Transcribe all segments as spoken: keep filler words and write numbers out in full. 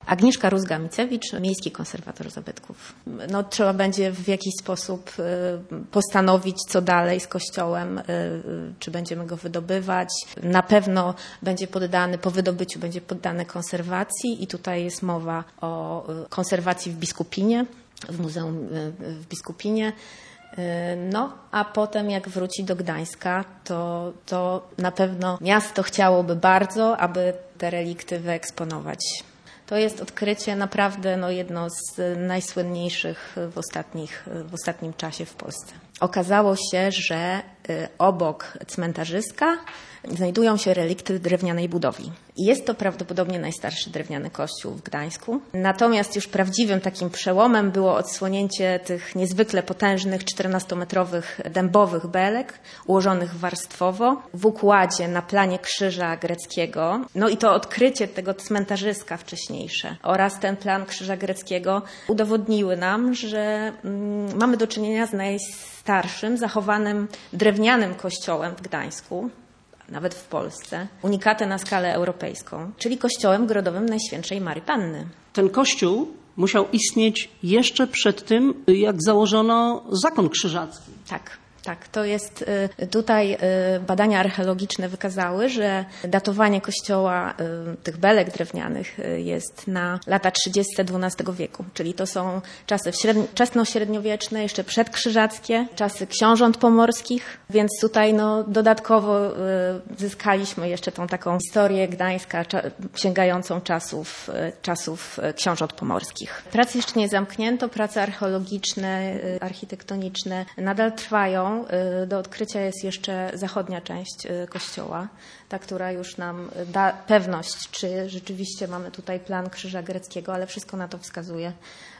Agnieszka Rózga-Micewicz, miejski konserwator zabytków. No, trzeba będzie w jakiś sposób postanowić, co dalej z kościołem, czy będziemy go wydobywać. Na pewno będzie poddany, po wydobyciu będzie poddany konserwacji i tutaj jest mowa o konserwacji w Biskupinie, w Muzeum w Biskupinie. No, a potem jak wróci do Gdańska, to, to na pewno miasto chciałoby bardzo, aby te relikty wyeksponować. To jest odkrycie naprawdę no, jedno z najsłynniejszych w, ostatnich, w ostatnim czasie w Polsce. Okazało się, że obok cmentarzyska znajdują się relikty drewnianej budowli. I jest to prawdopodobnie najstarszy drewniany kościół w Gdańsku. Natomiast już prawdziwym takim przełomem było odsłonięcie tych niezwykle potężnych czternastometrowych dębowych belek ułożonych warstwowo w układzie na planie krzyża greckiego. No i to odkrycie tego cmentarzyska wcześniejsze oraz ten plan krzyża greckiego udowodniły nam, że mm, mamy do czynienia z najstarszym zachowanym drewnianym kościołem w Gdańsku, nawet w Polsce, unikatem na skalę europejską, czyli kościołem grodowym Najświętszej Maryi Panny. Ten kościół musiał istnieć jeszcze przed tym, jak założono zakon krzyżacki. Tak. Tak, to jest tutaj badania archeologiczne wykazały, że datowanie kościoła tych belek drewnianych jest na lata trzydzieste dwunastego wieku, czyli to są czasy wczesnośredniowieczne, jeszcze przedkrzyżackie, czasy książąt pomorskich, więc tutaj no, dodatkowo zyskaliśmy jeszcze tą taką historię Gdańska sięgającą czasów, czasów książąt pomorskich. Prace jeszcze nie zamknięto, prace archeologiczne, architektoniczne nadal trwają. Do odkrycia jest jeszcze zachodnia część kościoła, ta, która już nam da pewność, czy rzeczywiście mamy tutaj plan krzyża greckiego, ale wszystko na to wskazuje,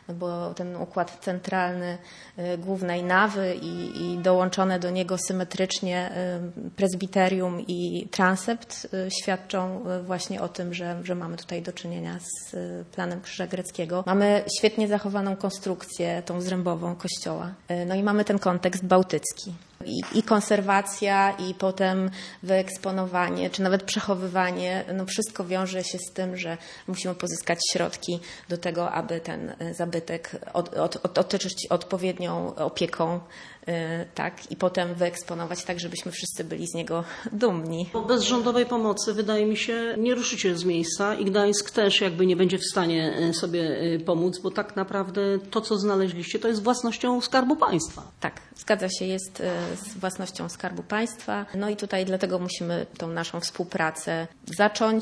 bo ten układ centralny głównej nawy i, i dołączone do niego symetrycznie prezbiterium i transept świadczą właśnie o tym, że, że mamy tutaj do czynienia z planem krzyża greckiego. Mamy świetnie zachowaną konstrukcję, tą zrębową kościoła. No i mamy ten kontekst bałtycki. I, I konserwacja, i potem wyeksponowanie, czy nawet przechowywanie, no wszystko wiąże się z tym, że musimy pozyskać środki do tego, aby ten zabytek od, od, od, otoczyć odpowiednią opieką, yy, tak, i potem wyeksponować tak, żebyśmy wszyscy byli z niego dumni. Bez rządowej pomocy, wydaje mi się, nie ruszycie z miejsca i Gdańsk też jakby nie będzie w stanie sobie pomóc, bo tak naprawdę to, co znaleźliście, to jest własnością Skarbu Państwa. Tak, zgadza się, jest z własnością Skarbu Państwa. No i tutaj dlatego musimy tą naszą współpracę zacząć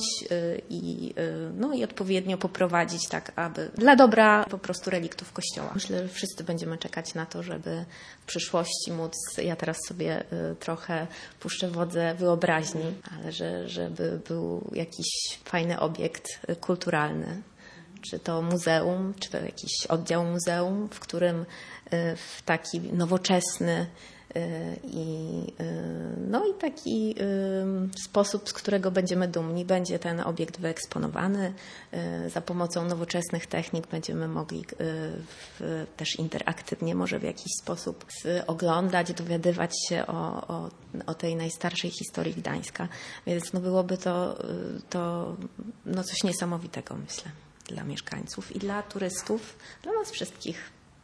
i, no i odpowiednio poprowadzić tak, aby dla dobra po prostu reliktów Kościoła. Myślę, że wszyscy będziemy czekać na to, żeby w przyszłości móc, ja teraz sobie trochę puszczę wodze wyobraźni, ale że, żeby był jakiś fajny obiekt kulturalny, czy to muzeum, czy to jakiś oddział muzeum, w którym w taki nowoczesny i, no i taki sposób, z którego będziemy dumni, będzie ten obiekt wyeksponowany. Za pomocą nowoczesnych technik będziemy mogli w, też interaktywnie może w jakiś sposób oglądać, dowiadywać się o, o, o tej najstarszej historii Gdańska. Więc no byłoby to, to no coś niesamowitego, myślę, dla mieszkańców i dla turystów, dla nas wszystkich.